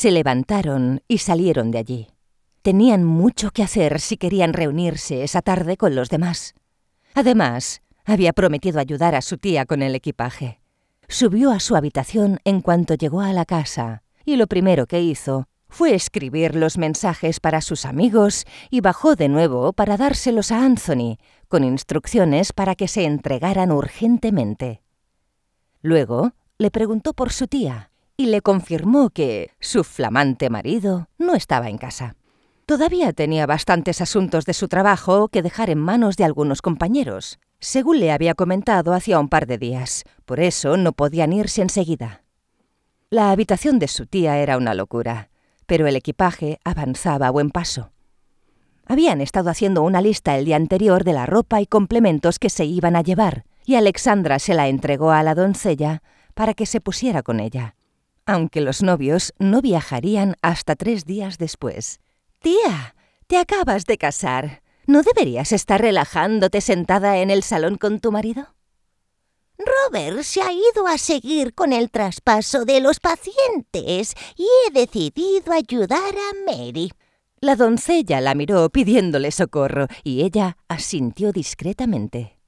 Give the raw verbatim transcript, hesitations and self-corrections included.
Se levantaron y salieron de allí. Tenían mucho que hacer si querían reunirse esa tarde con los demás. Además, había prometido ayudar a su tía con el equipaje. Subió a su habitación en cuanto llegó a la casa, y lo primero que hizo fue escribir los mensajes para sus amigos y bajó de nuevo para dárselos a Anthony, con instrucciones para que se entregaran urgentemente. Luego le preguntó por su tía y le confirmó que su flamante marido no estaba en casa. Todavía tenía bastantes asuntos de su trabajo que dejar en manos de algunos compañeros, según le había comentado hacía un par de días. Por eso no podían irse enseguida. La habitación de su tía era una locura, pero el equipaje avanzaba a buen paso. Habían estado haciendo una lista el día anterior de la ropa y complementos que se iban a llevar, y Alexandra se la entregó a la doncella para que se pusiera con ella, aunque los novios no viajarían hasta tres días después. «Tía, te acabas de casar. ¿No deberías estar relajándote sentada en el salón con tu marido?» Robert se ha ido a seguir con el traspaso de los pacientes y he decidido ayudar a Mary. La doncella la miró pidiéndole socorro y ella asintió discretamente.